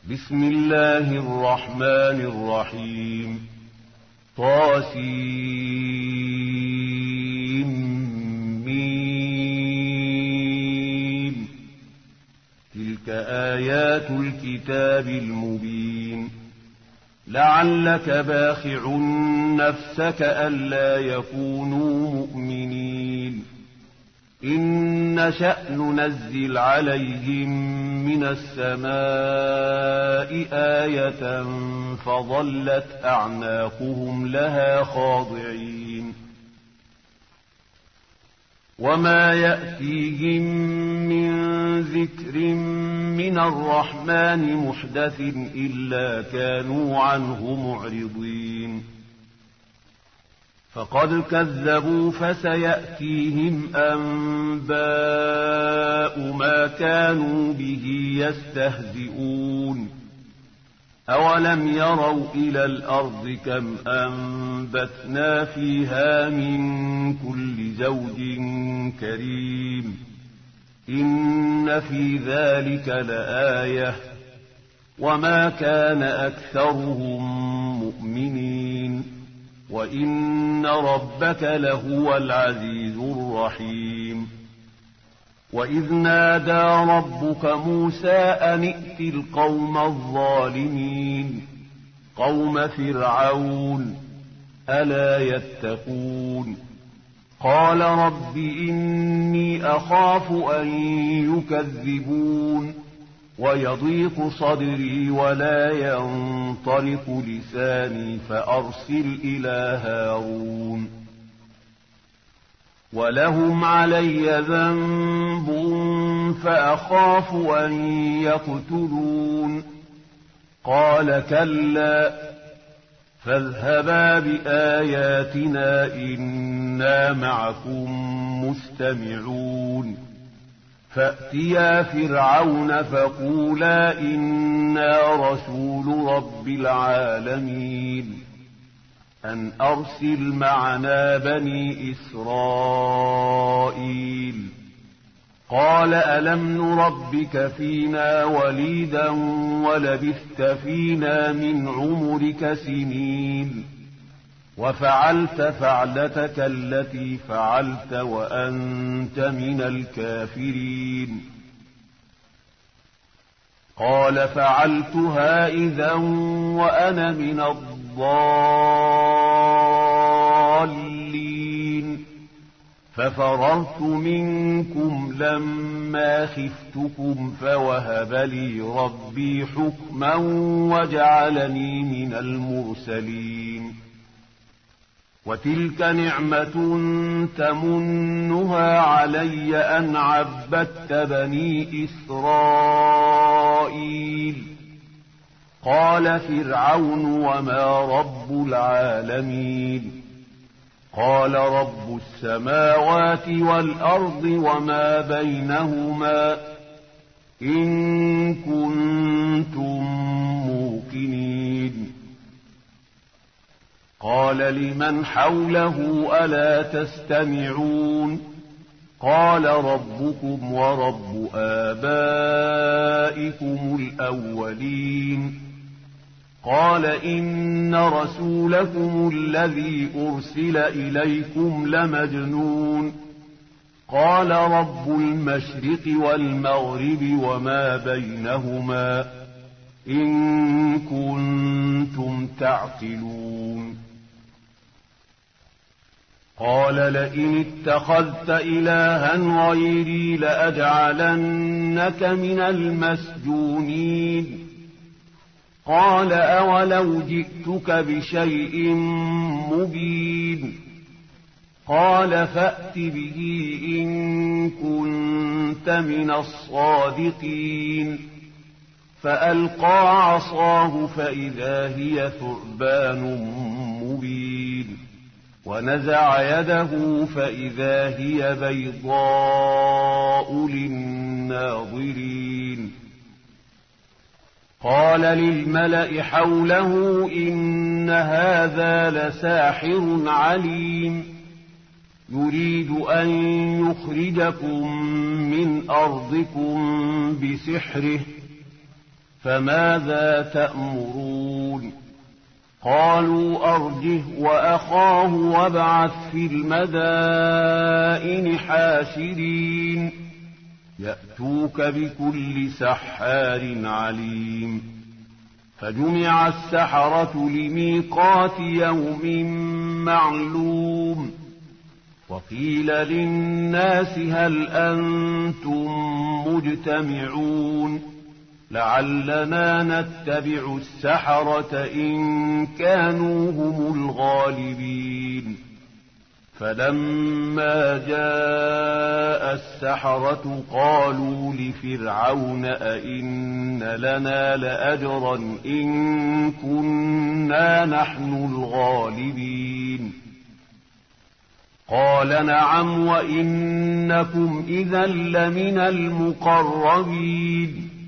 بسم الله الرحمن الرحيم. طاسيم. تلك آيات الكتاب المبين. لعلك باخع نفسك ألا يكونوا مؤمنين. إن نشأ ننزل عليهم من السماء آية فظلت أعناقهم لها خاضعين. وما يأتيهم من ذكر من الرحمن محدث إلا كانوا عنه معرضين. فقد كذبوا فسيأتيهم أنباء ما كانوا به يستهزئون. أولم يروا إلى الأرض كم أنبتنا فيها من كل زوج كريم. إن في ذلك لآية وما كان أكثرهم مؤمنين وإن ربك لهو العزيز الرحيم. وإذ نادى ربك موسى أن ائت القوم الظالمين قوم فرعون ألا يتقون. قال رب إني أخاف أن يكذبون ويضيق صدري ولا ينطلق لساني فأرسل إلى هارون. ولهم علي ذنب فأخاف أن يقتلون. قال كلا فاذهبا بآياتنا إنا معكم مستمعون. فأتيا فرعون فقولا إنا رسول رب العالمين أن أرسل معنا بني إسرائيل. قال ألم نربك فينا وليدا ولبثت فينا من عمرك سنين وفعلت فعلتك التي فعلت وأنت من الكافرين. قال فعلتها إذا وأنا من الضالين ففررت منكم لما خفتكم فوهب لي ربي حكما وجعلني من المرسلين. وتلك نعمة تمنها علي أن عبدت بني إسرائيل. قال فرعون وما رب العالمين. قال رب السماوات والأرض وما بينهما إن كنتم موقنين. قال لمن حوله ألا تستمعون. قال ربكم ورب آبائكم الأولين. قال إن رسولكم الذي أرسل إليكم لمجنون. قال رب المشرق والمغرب وما بينهما إن كنتم تعقلون. قال لئن اتخذت إلها غيري لأجعلنك من المسجونين. قال أولو جئتك بشيء مبين. قال فأت به إن كنت من الصادقين. فألقى عصاه فإذا هي ثعبان مبين ونزع يده فإذا هي بيضاء للناظرين. قال للملأ حوله إن هذا لساحر عليم يريد أن يخرجكم من أرضكم بسحره فماذا تأمرون قالوا أرجه وأخاه وابعث في المدائن حاشرين يأتوك بكل سحار عليم فجمع السحرة لميقات يوم معلوم وقيل للناس هل أنتم مجتمعون لعلنا نتبع السحرة إن كانوا هم الغالبين فلما جاء السحرة قالوا لفرعون أئن لنا لأجرا إن كنا نحن الغالبين قال نعم وإنكم إذا لمن المقربين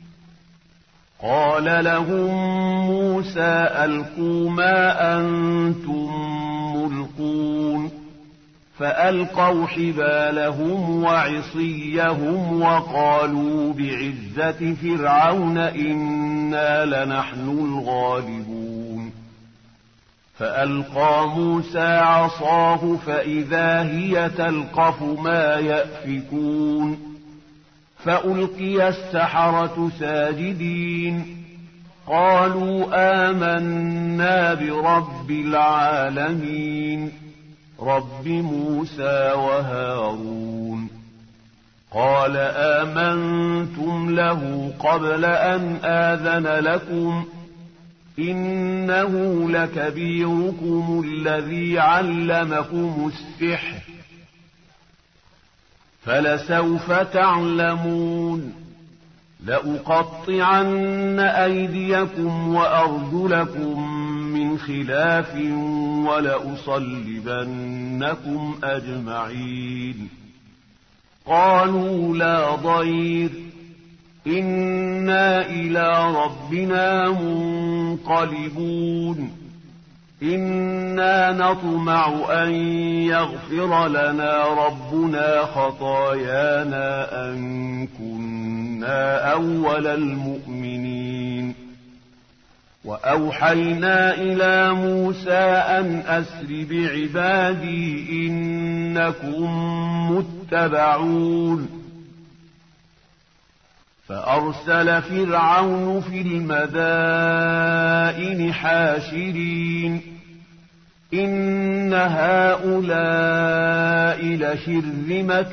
قال لهم موسى ألقوا ما أنتم ملقون فألقوا حبالهم وعصيهم وقالوا بعزة فرعون إنا لنحن الغالبون فألقى موسى عصاه فإذا هي تلقف ما يأفكون فألقي السحرة ساجدين قالوا آمنا برب العالمين رب موسى وهارون قال آمنتم له قبل أن آذن لكم إنه لكبيركم الذي علمكم السحر فلسوف تعلمون لأقطعن أيديكم وأرجلكم من خلاف ولأصلبنكم أجمعين قالوا لا ضير إنا إلى ربنا منقلبون إنا نطمع أن يغفر لنا ربنا خطايانا أن كنا أول المؤمنين وأوحينا إلى موسى أن أسر بعبادي إنكم متبعون فأرسل فرعون في المدائن حاشرين إن هؤلاء لشرذمة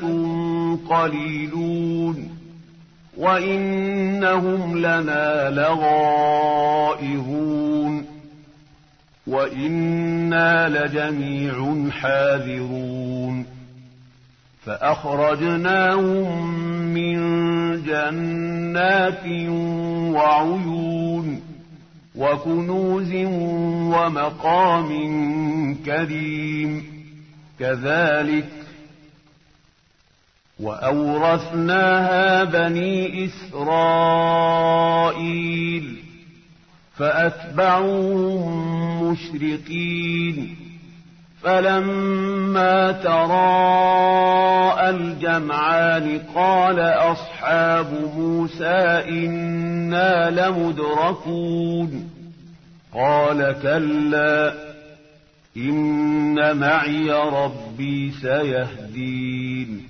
قليلون وإنهم لنا لغائظون وإنا لجميع حاذرون فأخرجناهم من جنات وعيون وكنوز ومقام كريم كذلك وأورثناها بني إسرائيل فأتبعوهم مشرقين فلما تراءى الجمعان قال أصحاب موسى إنا لمدركون قال كلا إن معي ربي سيهدين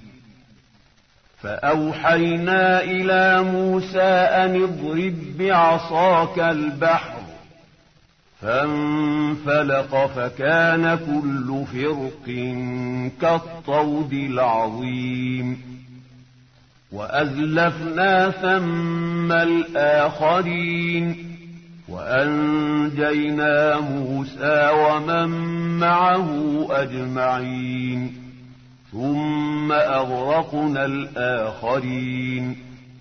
فأوحينا إلى موسى أن اضرب بعصاك البحر فانفلق فكان كل فرق كالطود العظيم وأزلفنا ثم الآخرين وأنجينا موسى ومن معه أجمعين ثم أغرقنا الآخرين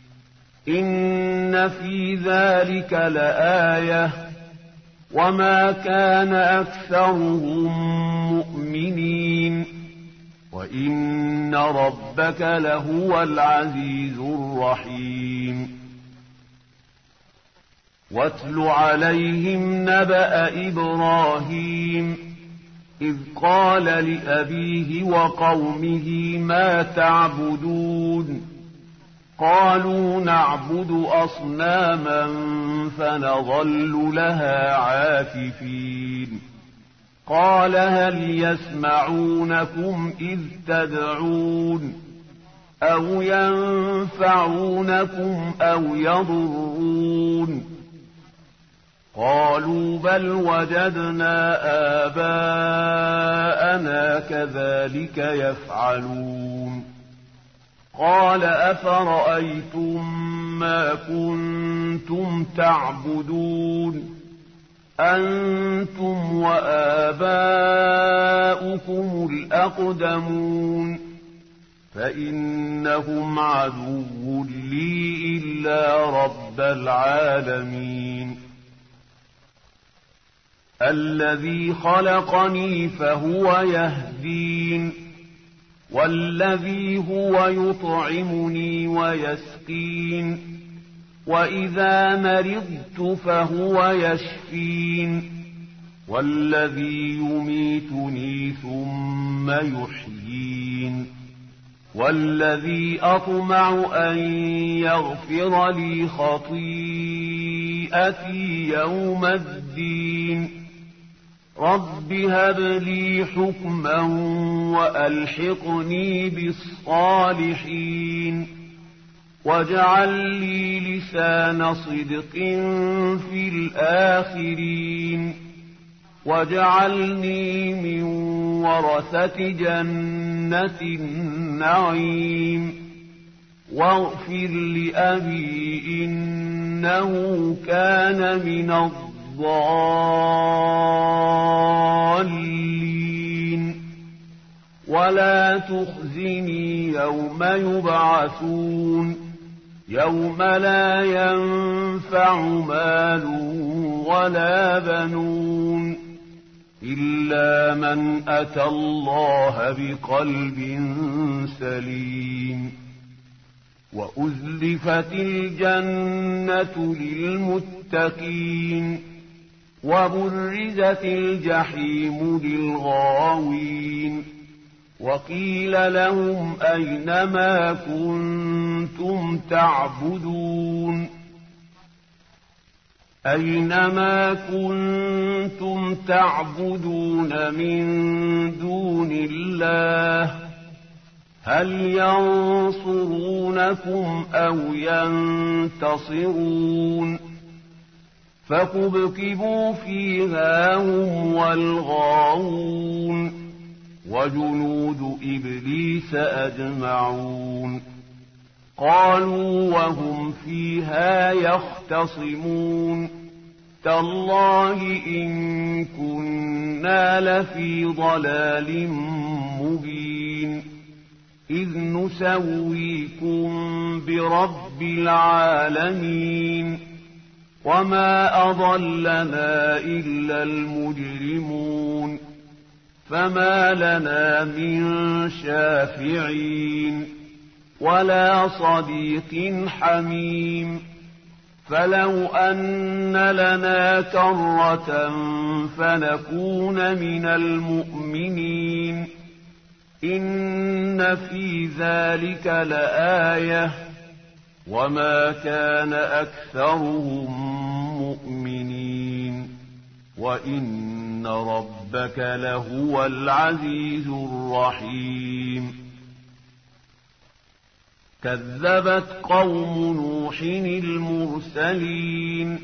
إن في ذلك لآية وما كان أكثرهم مؤمنين وإن ربك لهو العزيز الرحيم واتل عليهم نبأ إبراهيم إذ قال لأبيه وقومه ما تعبدون قالوا نعبد أصناما فنظل لها عاكفين قال هل يسمعونكم إذ تدعون أو ينفعونكم أو يضرون قالوا بل وجدنا آباءنا كذلك يفعلون قال أفرأيتم ما كنتم تعبدون أنتم وآباؤكم الأقدمون فإنهم عدو لي إلا رب العالمين الذي خلقني فهو يهدين والذي هو يطعمني ويسقين وإذا مرضت فهو يشفين والذي يميتني ثم يحيين والذي أطمع أن يغفر لي خطيئتي يوم الدين رب هب لي حكما وألحقني بالصالحين واجعل لي لسان صدق في الآخرين واجعلني من ورثة جنة النعيم واغفر لأبي إنه كان من الضالين ولا تخزني يوم يبعثون يوم لا ينفع مال ولا بنون إلا من أتى الله بقلب سليم وأزلفت الجنة للمتقين وبرزت الجحيم للغاوين وقيل لهم أين ما كنتم تعبدون أينما كنتم تعبدون من دون الله هل ينصرونكم أو ينتصرون فكبكبوا فيها هم والغاوون وجنود إبليس أجمعون قالوا وهم فيها يختصمون تالله إن كنا لفي ضلال مبين إذ نسويكم برب العالمين وما أضلنا إلا المجرمون فما لنا من شافعين ولا صديق حميم فلو أن لنا كرة فنكون من المؤمنين إن في ذلك لآية وما كان أكثرهم مؤمنين وإن ربك لهو العزيز الرحيم كذبت قوم نوح المرسلين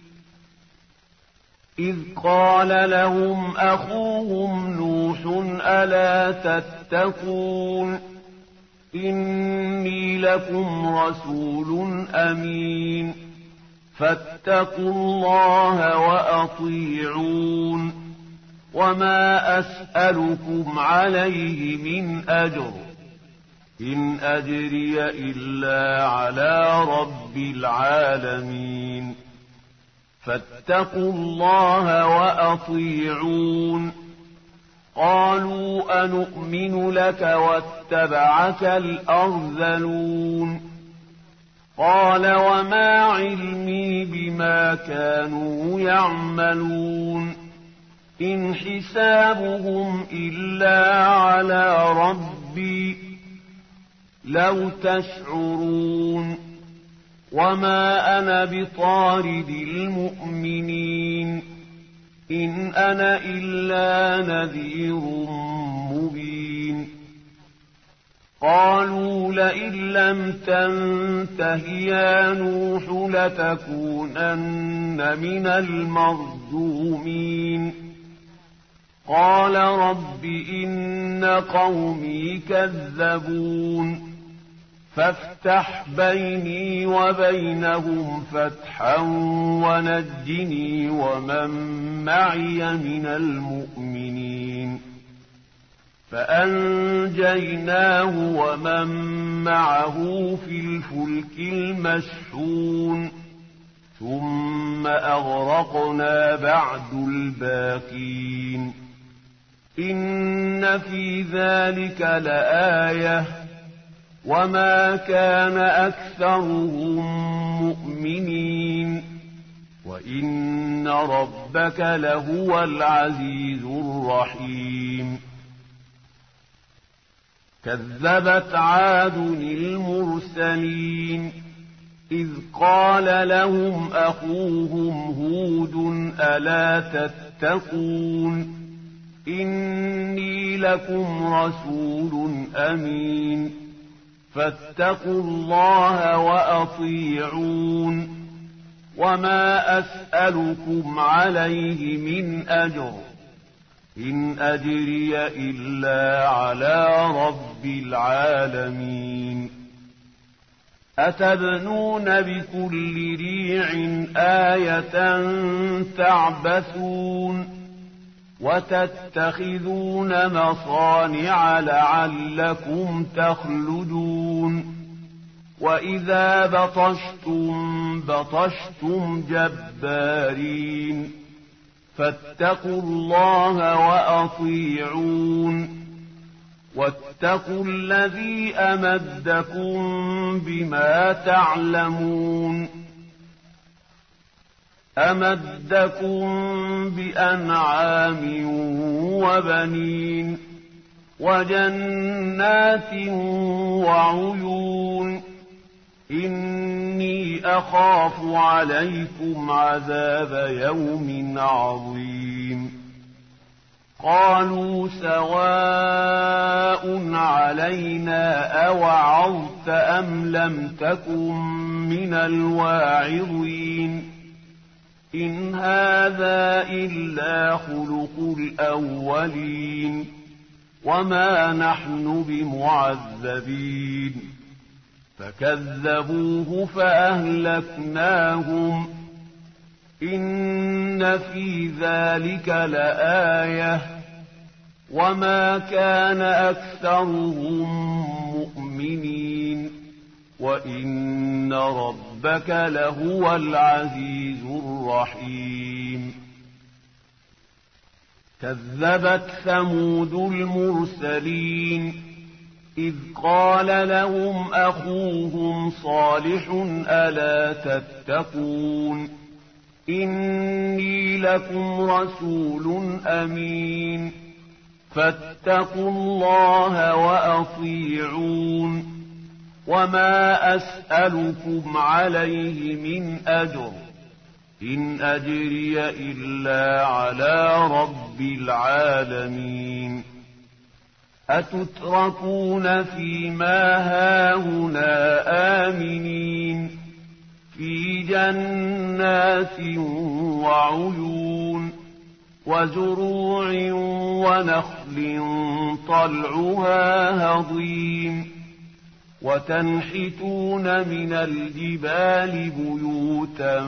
إذ قال لهم أخوهم نوح ألا تتقون إني لكم رسول أمين فاتقوا الله وأطيعون وما أسألكم عليه من أجر إن أجري إلا على رب العالمين فاتقوا الله وأطيعون قالوا أنؤمن لك واتبعك الأرذلون قال وما علمي بما كانوا يعملون إن حسابهم إلا على ربي لو تشعرون وما أنا بطارد المؤمنين إن أنا إلا نذير مبين قالوا لئن لم تنته يا نوح لتكونن من المرجومين قال رب إن قومي كذبون فافتح بيني وبينهم فتحا ونجني ومن معي من المؤمنين فأنجيناه ومن معه في الفلك المشحون ثم أغرقنا بعد الباقين إن في ذلك لآية وما كان أكثرهم مؤمنين وإن ربك لهو العزيز الرحيم كذبت عاد المرسلين إذ قال لهم أخوهم هود ألا تتقون إني لكم رسول أمين فاتقوا الله وأطيعون وما أسألكم عليه من أجر إن أجري إلا على رب العالمين أتبنون بكل ريع آية تعبثون وتتخذون مصانع لعلكم تخلدون وإذا بطشتم بطشتم جبارين فاتقوا الله وأطيعون واتقوا الذي أمدكم بما تعلمون أمدكم بأنعام وبنين وجنات وعيون إني أخاف عليكم عذاب يوم عظيم قالوا سواء علينا أوعظت أم لم تكن من الواعظين إن هذا إلا خلق الأولين وما نحن بمعذبين فكذبوه فأهلكناهم إن في ذلك لآية وما كان أكثرهم مؤمنين وإن ربك لهو العزيز الرحيم كذبت ثمود المرسلين إذ قال لهم أخوهم صالح ألا تتقون إني لكم رسول أمين فاتقوا الله وأطيعون وما أسألكم عليه من أجر إن أجري إلا على رب العالمين أتتركون فيما هاهنا آمنين في جنات وعيون وزروع ونخل طلعها هضيم وتنحتون من الجبال بيوتا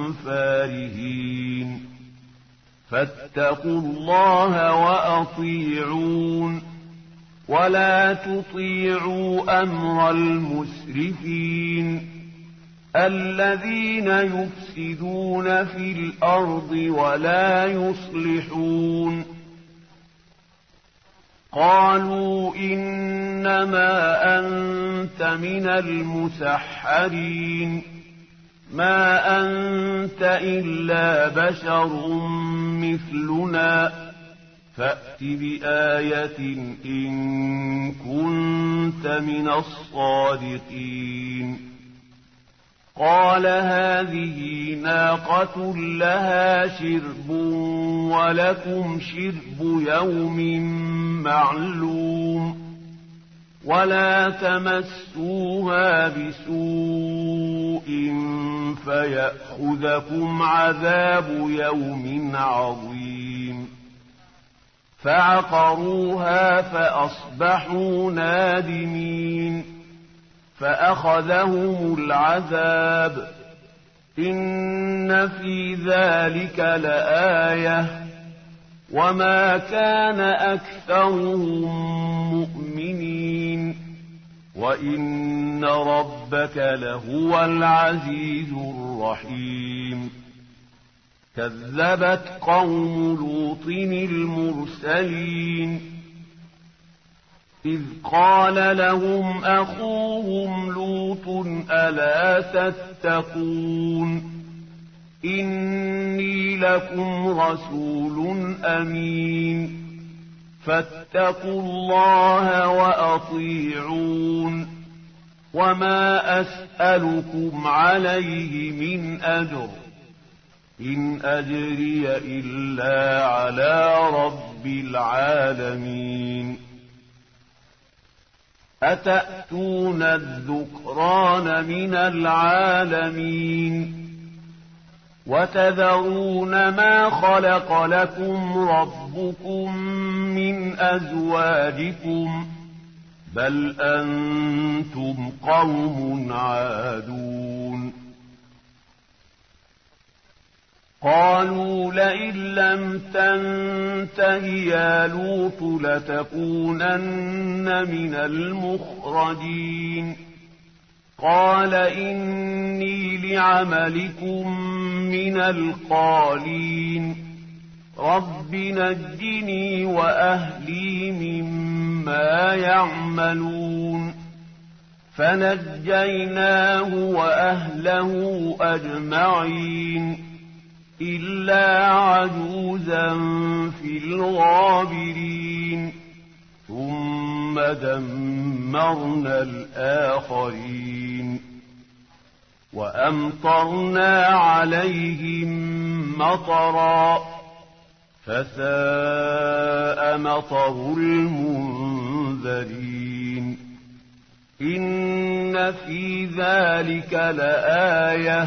فارهين فاتقوا الله وأطيعون ولا تطيعوا أمر المسرفين الذين يفسدون في الأرض ولا يصلحون قالوا إنما أنت من المسحرين ما أنت إلا بشر مثلنا فأت بآية إن كنت من الصادقين. قال هذه ناقة لها شرب ولكم شرب يوم معلوم ولا تمسوها بسوء فيأخذكم عذاب يوم عظيم. فعقروها فأصبحوا نادمين فأخذهم العذاب. إن في ذلك لآية وما كان أكثرهم مؤمنين وإن ربك لهو العزيز الرحيم. كذبت قوم لوط المرسلين إذ قال لهم أخوهم لوط ألا تتقون إني لكم رسول أمين فاتقوا الله وأطيعون وما أسألكم عليه من أجر إن أجري إلا على رب العالمين. أتأتون الذكران من العالمين وتذرون ما خلق لكم ربكم من أزواجكم بل أنتم قوم عادون. قالوا لئن لم تنته يا لوط لتكونن من المخرجين. قال إني لعملكم من القالين رب نجني وأهلي مما يعملون. فنجيناه وأهله أجمعين إلا عجوزا في الغابرين ثم دمرنا الآخرين وأمطرنا عليهم مطرا فساء مطر المنذرين. إن في ذلك لآية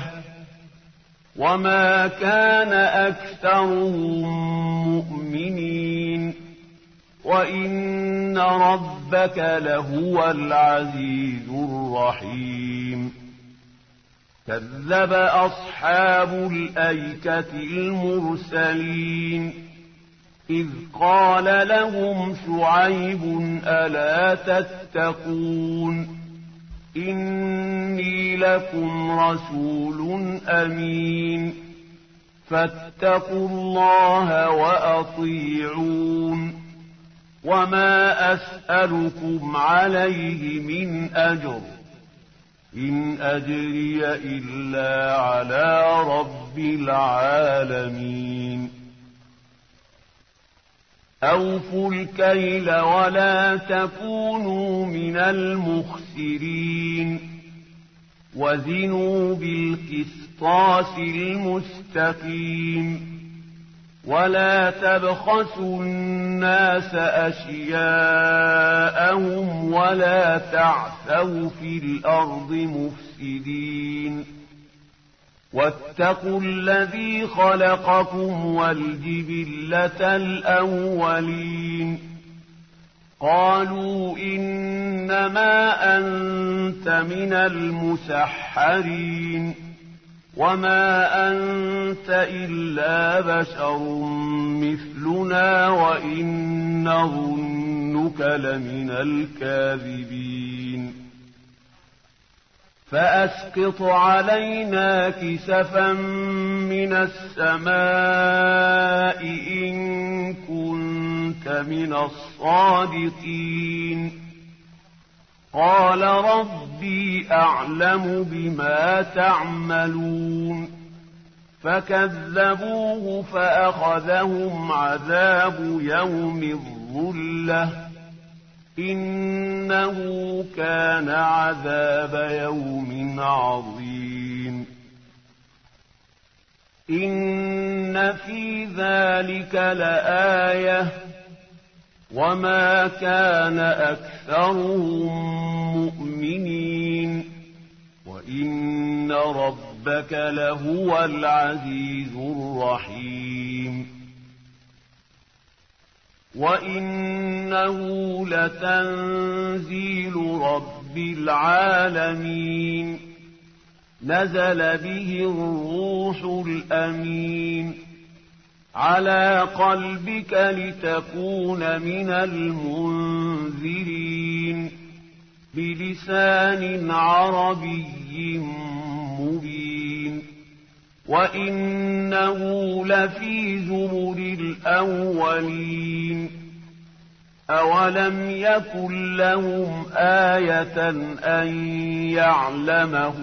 وما كان أكثرهم مؤمنين وإن ربك لهو العزيز الرحيم. كذب أصحاب الأيكة المرسلين إذ قال لهم شعيب ألا تتقون إني لكم رسول أمين فاتقوا الله وأطيعون وما أسألكم عليه من أجر إن أجري إلا على رب العالمين. أوفوا الكيل ولا تكونوا من المخسرين وزنوا بالقسطاس المستقيم ولا تبخسوا الناس أشياءهم ولا تعثوا في الأرض مفسدين واتقوا الذي خلقكم والجبلة الأولين. قالوا إنما أنت من المسحرين وما أنت إلا بشر مثلنا وإن نظنك لمن الكاذبين. فأسقط علينا كسفا من السماء إن كنت من الصادقين. قال ربي أعلم بما تعملون فكذبوه فأخذهم عذاب يوم الظلة إنه كان عذاب يوم عظيم إن في ذلك لآية وما كان أكثرهم مؤمنين وإن ربك لهو العزيز الرحيم وإنه لتنزيل رب العالمين نزل به الروح الأمين على قلبك لتكون من المنذرين بلسان عربي مبين وإنه لفي زبر الأولين أولم يكن لهم آية أن يعلمه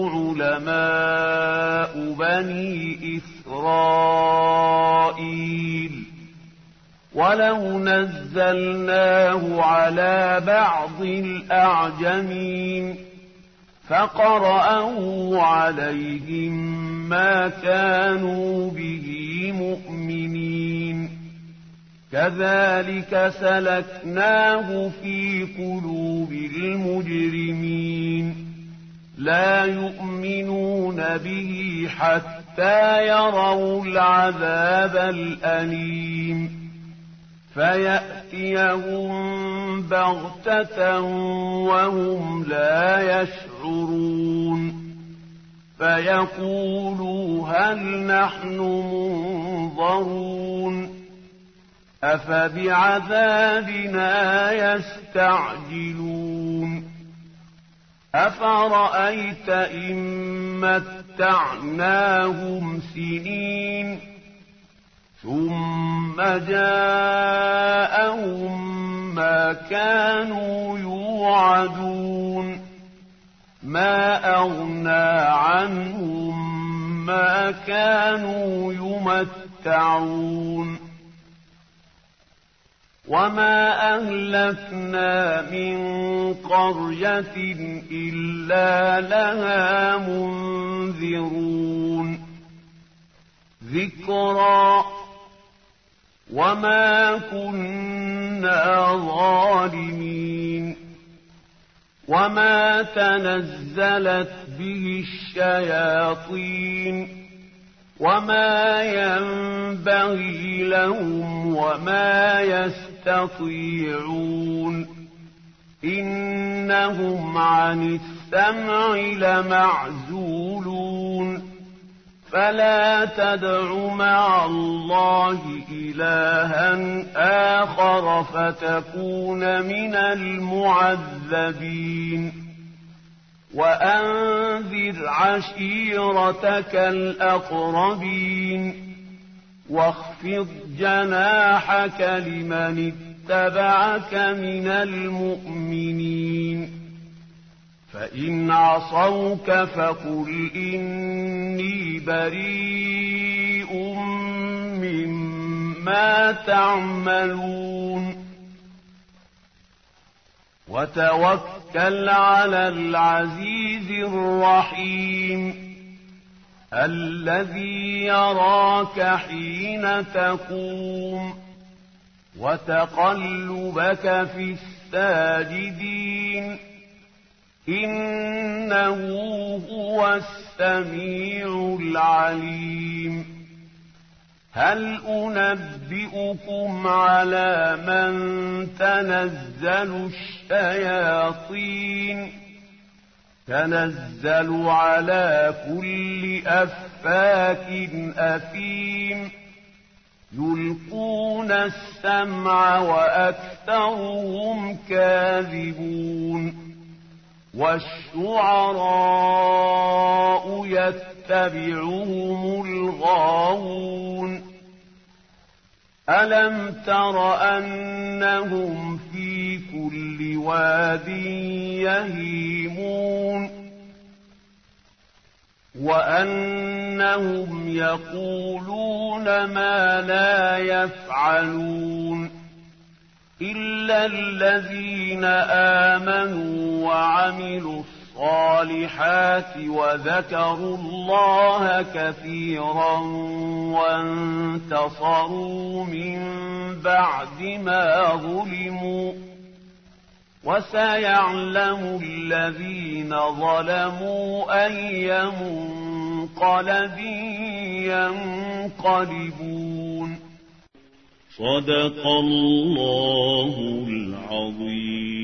علماء بني إسرائيل ولو نزلناه على بعض الأعجمين فقرأه عليهم ما كانوا به مؤمنين كذلك سلكناه في قلوب المجرمين لا يؤمنون به حتى يروا العذاب الأليم فيأتيهم بغتة وهم لا يشعرون فيقولوا هل نحن منظرون أفبعذابنا يستعجلون أفرأيت إن متعناهم سنين ثم جاءهم ما كانوا يوعدون ما أغنى عنهم ما كانوا يمتعون وما أهلكنا من قرية إلا لها منذرون ذكرى وما كنا ظالمين وما تنزلت به الشياطين وما ينبغي لهم وما يستطيعون إنهم عن السمع لمعزولون فلا تدع مع الله إلها آخر فتكون من المعذبين وأنذر عشيرتك الأقربين واخفض جناحك لمن اتبعك من المؤمنين فإن عصوك فقل إني بريء مما تعملون وتوكل على العزيز الرحيم الذي يراك حين تقوم وتقلبك في الساجدين إنه هو السميع العليم هل أنبئكم على من تنزل الشياطين تنزل على كل أفاك أثيم يلقون السمع وأكثرهم كاذبون والشعراء يتبعهم الغاوون ألم تر أنهم في كل واد يهيمون وأن إنهم يقولون ما لا يفعلون إلا الذين آمنوا وعملوا الصالحات وذكروا الله كثيرا وانتصروا من بعد ما ظلموا وسيعلم الذين ظلموا أي منقلب ينقلبون. صدق الله العظيم.